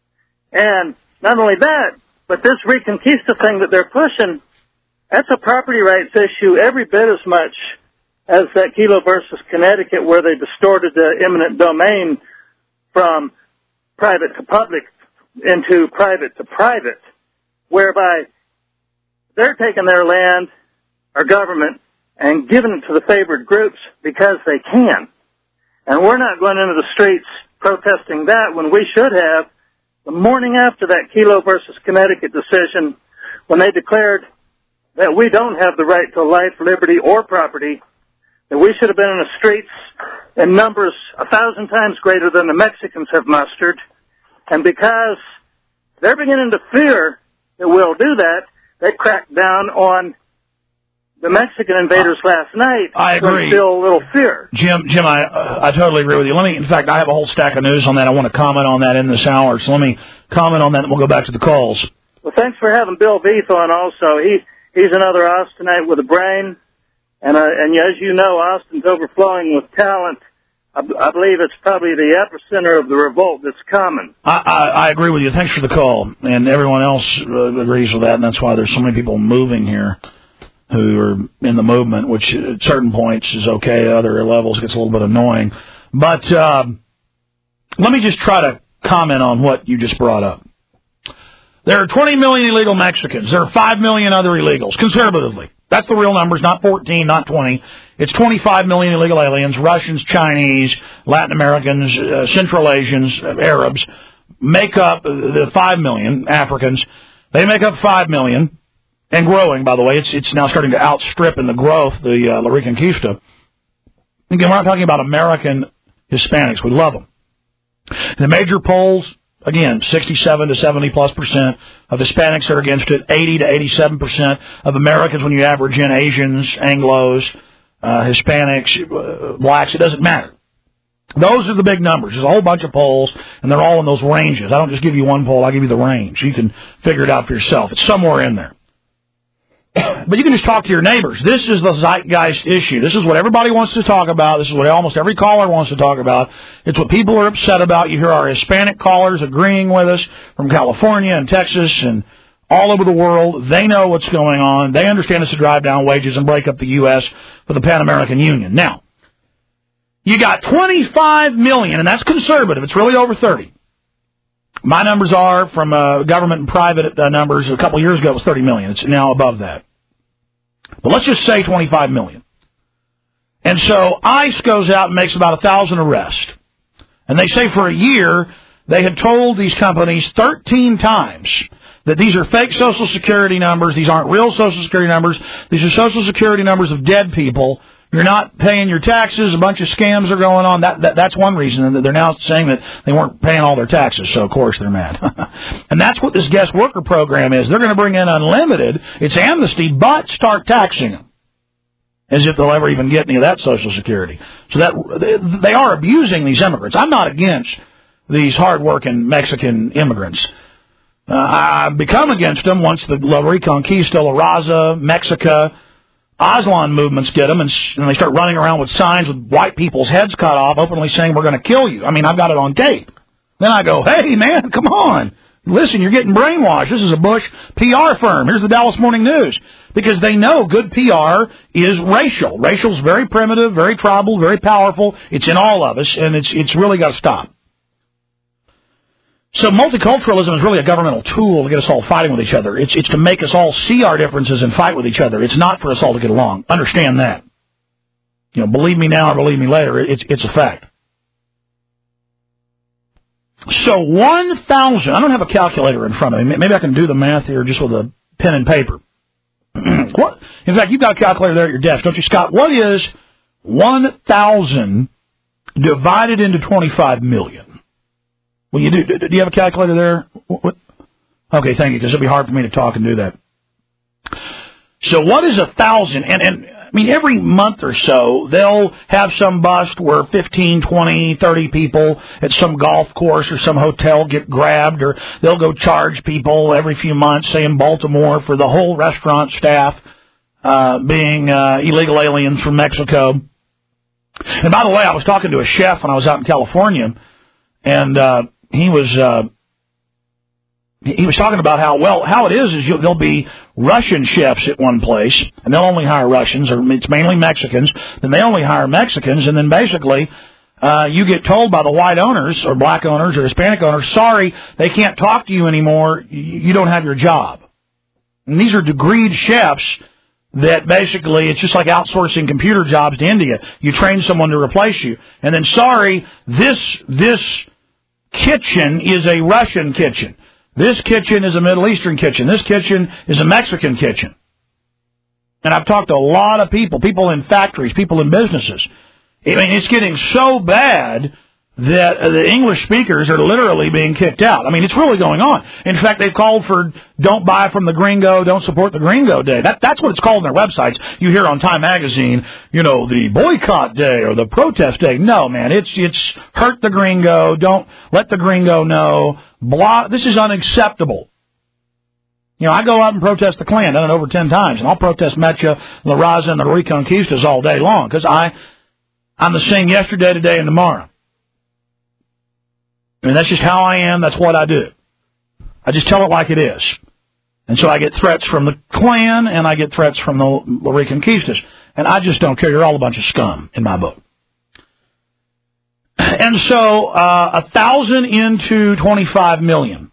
And not only that, but this Reconquista thing that they're pushing, that's a property rights issue every bit as much as that Kelo versus Connecticut, where they distorted the eminent domain from private to public into private to private, whereby they're taking their land, our government, and giving it to the favored groups because they can. And we're not going into the streets protesting that when we should have. The morning after that Kelo versus Connecticut decision, when they declared that we don't have the right to life, liberty, or property, that we should have been in the streets in numbers 1,000 times greater than the Mexicans have mustered. And because they're beginning to fear that we'll do that, they cracked down on the Mexican invaders last night. I agree. Still a little fear. Jim, I totally agree with you. In fact, I have a whole stack of news on that. I want to comment on that in this hour. So let me comment on that, and we'll go back to the calls. Well, thanks for having Bill Veith on also. He's another Austinite with a brain. And as you know, Austin's overflowing with talent. I believe it's probably the epicenter of the revolt that's coming. I agree with you. Thanks for the call. And everyone else agrees with that, and that's why there's so many people moving here who are in the movement, which at certain points is okay. At other levels gets a little bit annoying. But let me just try to comment on what you just brought up. There are 20 million illegal Mexicans. There are 5 million other illegals, conservatively. That's the real numbers, not 14, not 20. It's 25 million illegal aliens, Russians, Chinese, Latin Americans, Central Asians, Arabs, make up the 5 million, Africans. They make up 5 million, and growing, by the way. It's now starting to outstrip in the growth, the La Reconquista. Again, we're not talking about American Hispanics. We love them. The major polls Again, 67 to 70+% of Hispanics are against it. 80 to 87% of Americans, when you average in Asians, Anglos, Hispanics, blacks, it doesn't matter. Those are the big numbers. There's a whole bunch of polls, and they're all in those ranges. I don't just give you one poll, I give you the range. You can figure it out for yourself. It's somewhere in there. But you can just talk to your neighbors. This is the zeitgeist issue. This is what everybody wants to talk about. This is what almost every caller wants to talk about. It's what people are upset about. You hear our Hispanic callers agreeing with us from California and Texas and all over the world. They know what's going on. They understand it's to drive down wages and break up the U.S. for the Pan-American Union. Now, you got 25 million, and that's conservative. It's really over 30. My numbers are from government and private numbers. A couple years ago, it was 30 million. It's now above that. But let's just say 25 million. And so ICE goes out and makes about 1,000 arrests. And they say for a year, they had told these companies 13 times that these are fake Social Security numbers. These aren't real Social Security numbers. These are Social Security numbers of dead people. You're not paying your taxes. A bunch of scams are going on. That's one reason. And they're now saying that they weren't paying all their taxes, so of course they're mad. And that's what this guest worker program is. They're going to bring in unlimited. It's amnesty, but start taxing them as if they'll ever even get any of that Social Security. So that they are abusing these immigrants. I'm not against these hard-working Mexican immigrants. I've become against them once the La Reconquista, La Raza, Mexica, Aslan movements get them, and they start running around with signs with white people's heads cut off, openly saying, we're going to kill you. I mean, I've got it on tape. Then I go, hey, man, come on. Listen, you're getting brainwashed. This is a Bush PR firm. Here's the Dallas Morning News. Because they know good PR is racial. Racial's very primitive, very tribal, very powerful. It's in all of us, and it's really got to stop. So multiculturalism is really a governmental tool to get us all fighting with each other. It's to make us all see our differences and fight with each other. It's not for us all to get along. Understand that. You know, believe me now or believe me later, it's a fact. So 1,000, I don't have a calculator in front of me. Maybe I can do the math here just with a pen and paper. What? In fact, you've got a calculator there at your desk, don't you, Scott? What is 1,000 divided into 25 million? Well, you do you have a calculator there? What? Okay, thank you, because it'll be hard for me to talk and do that. So what is 1,000? And I mean, every month or so, they'll have some bust where 15, 20, 30 people at some golf course or some hotel get grabbed, or they'll go charge people every few months, say in Baltimore, for the whole restaurant staff being illegal aliens from Mexico. And by the way, I was talking to a chef when I was out in California, and he was talking about how it is there'll be Russian chefs at one place, and they'll only hire Russians, or it's mainly Mexicans. Then they only hire Mexicans, and then basically you get told by the white owners or black owners or Hispanic owners, sorry, they can't talk to you anymore. You don't have your job. And these are degreed chefs that basically it's just like outsourcing computer jobs to India. You train someone to replace you, and then sorry, this kitchen is a Russian kitchen. This kitchen is a Middle Eastern kitchen. This kitchen is a Mexican kitchen. And I've talked to a lot of people in factories, people in businesses. I mean, it's getting so bad that the English speakers are literally being kicked out. I mean, it's really going on. In fact, they've called for don't buy from the gringo, don't support the gringo day. That's what it's called on their websites. You hear on Time Magazine, you know, the boycott day or the protest day. No, man, it's hurt the gringo, don't let the gringo know. This is unacceptable. You know, I go out and protest the Klan, done it over 10 times, and I'll protest Mecha, La Raza, and the Reconquistas all day long, because I'm the same yesterday, today, and tomorrow. I mean, that's just how I am. That's what I do. I just tell it like it is. And so I get threats from the Klan, and I get threats from the Reconquistas. And I just don't care. You're all a bunch of scum in my book. And so 1,000 into 25 million.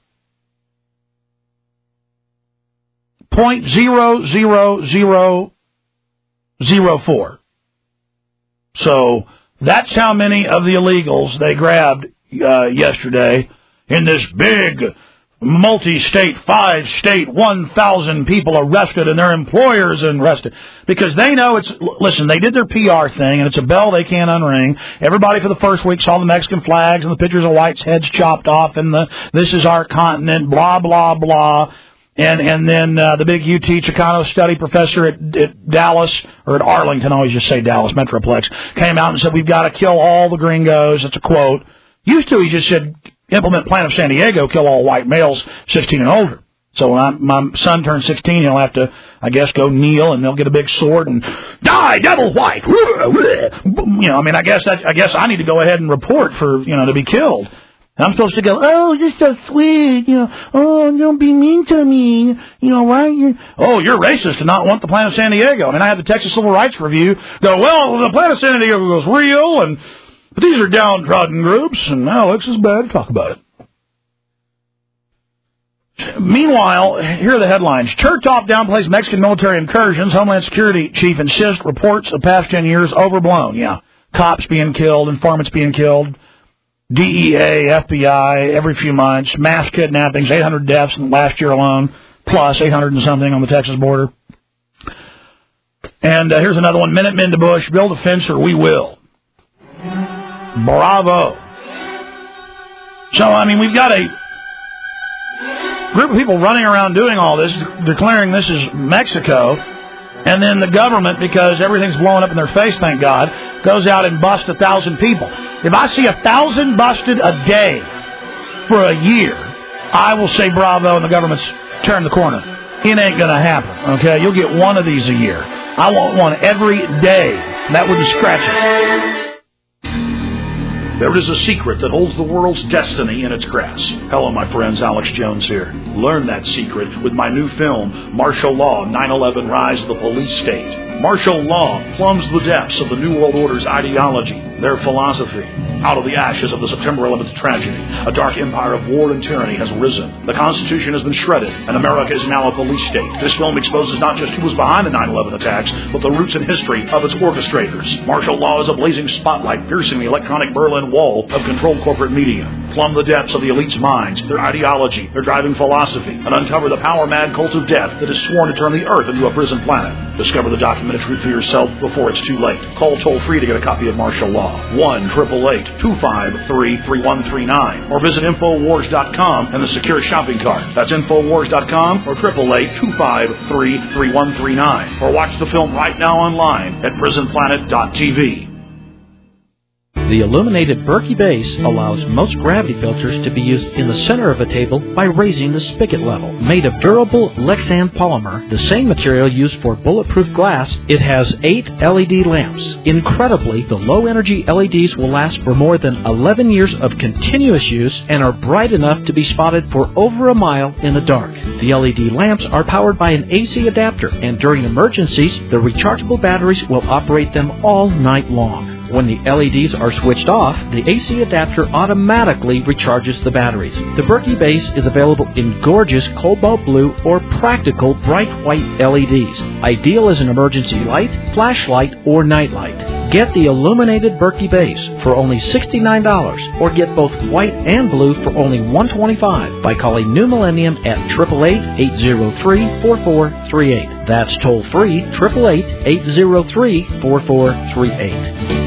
0.00004. So that's how many of the illegals they grabbed yesterday in this big multi-state, 5-state, 1,000 people arrested and their employers arrested because they know listen, they did their PR thing and it's a bell they can't unring. Everybody for the first week saw the Mexican flags and the pictures of whites' heads chopped off and this is our continent, blah, blah, blah. And then the big UT Chicano study professor at Dallas, or at Arlington, I always just say Dallas Metroplex, came out and said, we've got to kill all the gringos. That's a quote. Used to, he just said, implement Plan of San Diego, kill all white males 16 and older. So when my son turns 16, he'll have to, I guess, go kneel, and they'll get a big sword and die, devil white. I guess I need to go ahead and report for, to be killed. I'm supposed to go, oh, you're so sweet, oh, don't be mean to me, right? You're racist to not want the Plan of San Diego. I had the Texas Civil Rights Review go, well, the Plan of San Diego goes real, but these are downtrodden groups, and Alex is bad to talk about it. Meanwhile, here are the headlines. Chertoff downplays Mexican military incursions. Homeland Security Chief insists reports of past 10 years overblown. Yeah, cops being killed, informants being killed. DEA, FBI, every few months, mass kidnappings, 800 deaths in last year alone, plus 800 and something on the Texas border. And here's another one, Minutemen to Bush, build a fence or we will. Bravo. So, we've got a group of people running around doing all this, declaring this is Mexico, and then the government, because everything's blowing up in their face, thank God, goes out and busts 1,000 people. If I see 1,000 busted a day for a year, I will say bravo, and the government's turned the corner. It ain't going to happen, okay? You'll get one of these a year. I want one every day. That wouldn't scratch it. There is a secret that holds the world's destiny in its grasp. Hello, my friends. Alex Jones here. Learn that secret with my new film, Martial Law, 9/11 Rise of the Police State. Martial law plumbs the depths of the New World Order's ideology, their philosophy. Out of the ashes of the September 11th tragedy, a dark empire of war and tyranny has risen. The Constitution has been shredded, and America is now a police state. This film exposes not just who was behind the 9/11 attacks, but the roots and history of its orchestrators. Martial law is a blazing spotlight piercing the electronic Berlin Wall of controlled corporate media. Plumb the depths of the elite's minds, their ideology, their driving philosophy, and uncover the power-mad cult of death that is sworn to turn the earth into a prison planet. Discover the documented truth for yourself before it's too late. Call toll-free to get a copy of Martial Law. 1-888-253-3139. Or visit Infowars.com and the secure shopping cart. That's Infowars.com or 888-253-3139. Or watch the film right now online at PrisonPlanet.tv. The illuminated Berkey base allows most gravity filters to be used in the center of a table by raising the spigot level. Made of durable Lexan polymer, the same material used for bulletproof glass, it has 8 LED lamps. Incredibly, the low-energy LEDs will last for more than 11 years of continuous use and are bright enough to be spotted for over a mile in the dark. The LED lamps are powered by an AC adapter, and during emergencies, the rechargeable batteries will operate them all night long. When the LEDs are switched off, the AC adapter automatically recharges the batteries. The Berkey base is available in gorgeous cobalt blue or practical bright white LEDs, ideal as an emergency light, flashlight, or nightlight. Get the illuminated Berkey base for only $69, or get both white and blue for only $125 by calling New Millennium at 888-803-4438. That's toll free, 888-803-4438.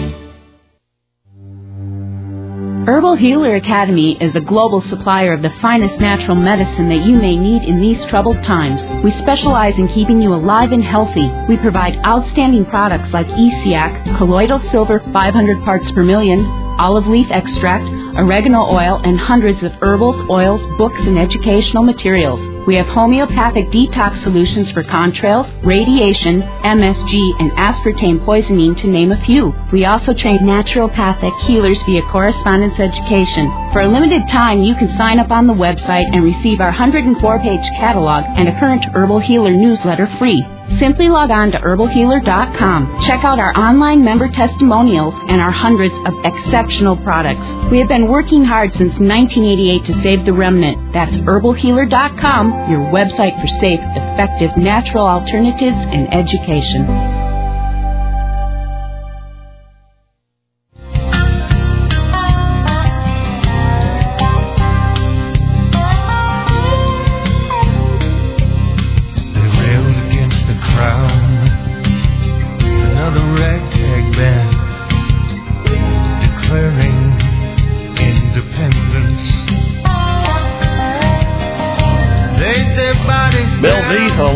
Herbal Healer Academy is the global supplier of the finest natural medicine that you may need in these troubled times. We specialize in keeping you alive and healthy. We provide outstanding products like ESIAC, colloidal silver 500 parts per million, olive leaf extract, oregano oil, and hundreds of herbals, oils, books, and educational materials. We have homeopathic detox solutions for contrails, radiation, MSG, and aspartame poisoning, to name a few. We also train naturopathic healers via correspondence education. For a limited time, you can sign up on the website and receive our 104-page catalog and a current Herbal Healer newsletter free. Simply log on to herbalhealer.com. Check out our online member testimonials and our hundreds of exceptional products. We have been working hard since 1988 to save the remnant. That's herbalhealer.com, your website for safe, effective, natural alternatives and education.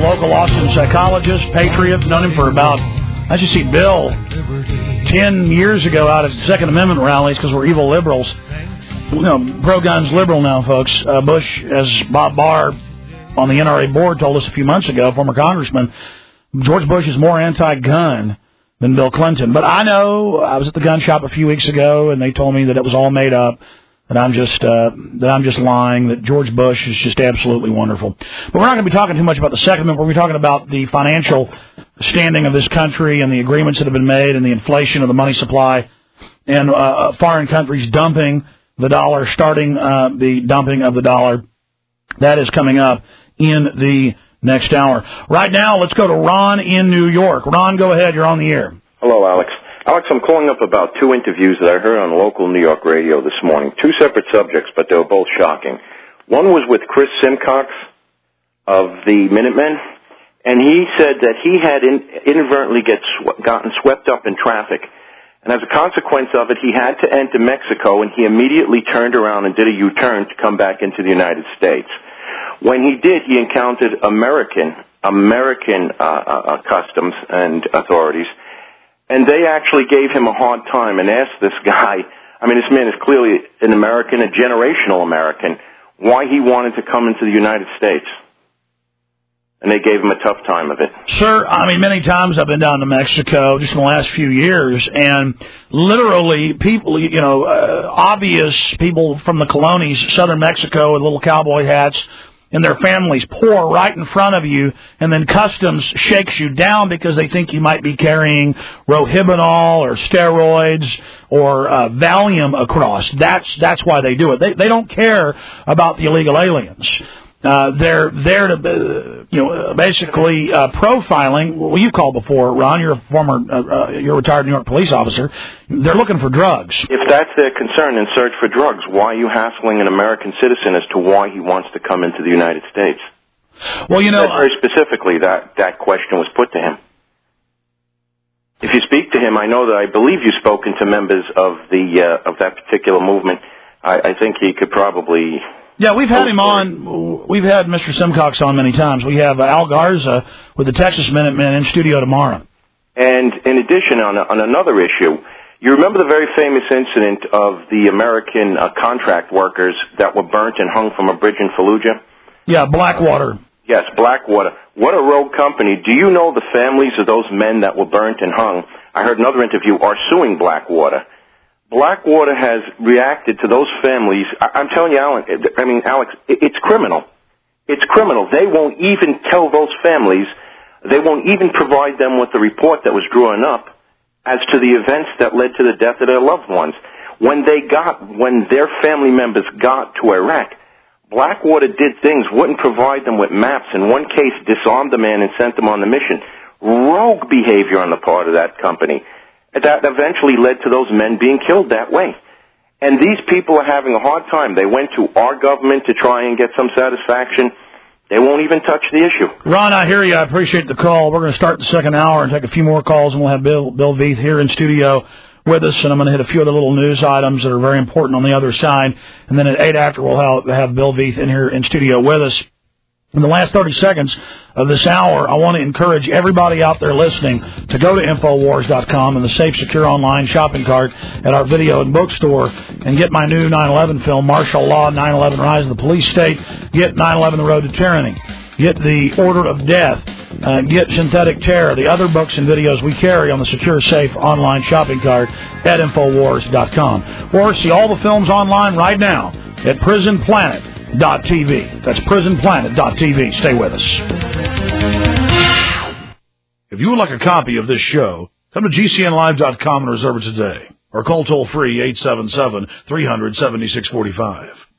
local Austin psychologist, patriot, known him for about, I should see Bill 10 years ago out at Second Amendment rallies because we're evil liberals. You know, pro-guns liberal now, folks. Bush, as Bob Barr on the NRA board told us a few months ago, former congressman, George Bush is more anti-gun than Bill Clinton. But I know, I was at the gun shop a few weeks ago, and they told me that it was all made up, that I'm just lying, that George Bush is just absolutely wonderful. But we're not going to be talking too much about the Second Amendment. We're going to be talking about the financial standing of this country and the agreements that have been made and the inflation of the money supply and foreign countries dumping the dollar, starting the dumping of the dollar. That is coming up in the next hour. Right now, let's go to Ron in New York. Ron, go ahead. You're on the air. Hello, Alex. Alex, I'm calling up about two interviews that I heard on local New York radio this morning. Two separate subjects, but they were both shocking. One was with Chris Simcox of the Minutemen, and he said that he had inadvertently gotten swept up in traffic. And as a consequence of it, he had to enter Mexico, and he immediately turned around and did a U-turn to come back into the United States. When he did, he encountered American customs and authorities, and they actually gave him a hard time and asked this guy, I mean, this man is clearly an American, a generational American, why he wanted to come into the United States. And they gave him a tough time of it. Sir, I mean, many times I've been down to Mexico just in the last few years, and literally people, you know, obvious people from the colonies, southern Mexico with little cowboy hats, and their families pour right in front of you, and then customs shakes you down because they think you might be carrying Rohypnol or steroids or Valium across. That's why they do it. They don't care about the illegal aliens. They're there to, basically profiling. Well, you called before, Ron. You're a you're a retired New York police officer. They're looking for drugs. If that's their concern and search for drugs, why are you hassling an American citizen as to why he wants to come into the United States? Well, you know, very specifically that question was put to him. If you speak to him, I know that I believe you've spoken to members of that particular movement. I think he could probably. Yeah, we've had him on. We've had Mr. Simcox on many times. We have Al Garza with the Texas Minutemen in studio tomorrow. And in addition, on another issue, you remember the very famous incident of the American contract workers that were burnt and hung from a bridge in Fallujah? Yeah, Blackwater. Yes, Blackwater. What a rogue company. Do you know the families of those men that were burnt and hung? I heard another interview, are suing Blackwater. Blackwater has reacted to those families. I'm telling you, Alex, it's criminal. It's criminal. They won't even tell those families, they won't even provide them with the report that was drawn up as to the events that led to the death of their loved ones. When their family members got to Iraq, Blackwater did things, wouldn't provide them with maps. In one case, disarmed the man and sent them on the mission. Rogue behavior on the part of that company. That eventually led to those men being killed that way. And these people are having a hard time. They went to our government to try and get some satisfaction. They won't even touch the issue. Ron, I hear you. I appreciate the call. We're going to start the second hour and take a few more calls, and we'll have Bill Veith here in studio with us, and I'm going to hit a few of the little news items that are very important on the other side. And then at 8 after, we'll have Bill Veith in here in studio with us. In the last 30 seconds of this hour, I want to encourage everybody out there listening to go to Infowars.com and the safe, secure online shopping cart at our video and bookstore and get my new 9/11 film, Martial Law, 9/11 Rise of the Police State, get 9/11 The Road to Tyranny, get The Order of Death, get Synthetic Terror, the other books and videos we carry on the secure, safe online shopping cart at Infowars.com. Or see all the films online right now at PrisonPlanet.tv. That's PrisonPlanet.tv. Stay with us. If you would like a copy of this show, come to GCNlive.com and reserve it today. Or call toll-free 877-300-7645.